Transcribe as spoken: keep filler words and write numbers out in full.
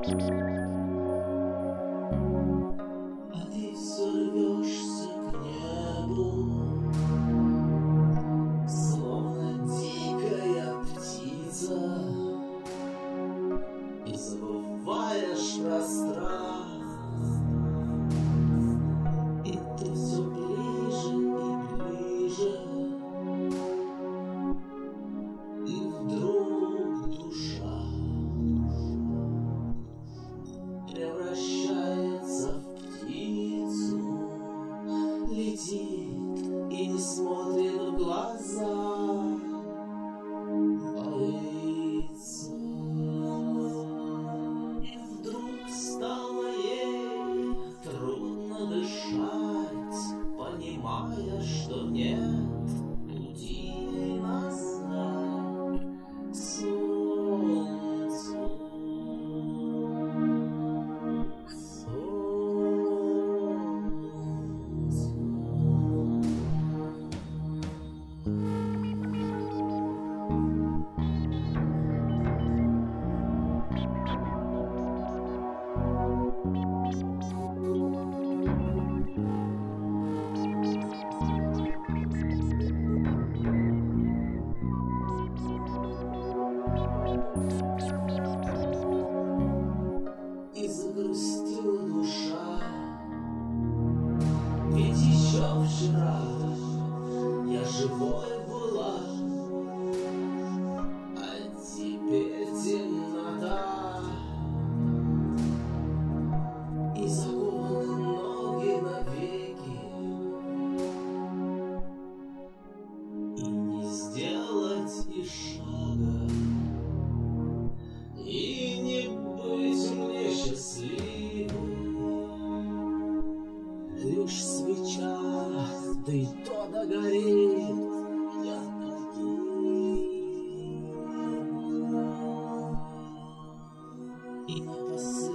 А ты все рвешься к небу, словно дикая птица, и забываешь про страх. И ты все ближе и ближе, и вдруг душа превращается в птицу, летит и не смотрит в глаза, боится. И вдруг стало ей трудно дышать, понимая, что нет пути назад к солнцу, к солнцу. И загрустила душа, ведь еще вчера я живой была, а теперь темнота, и закованы ноги навеки, и не сделать и шага, и не быть мне счастливым. Лишь свеча, да и то догорит, я погиб. И не посыпется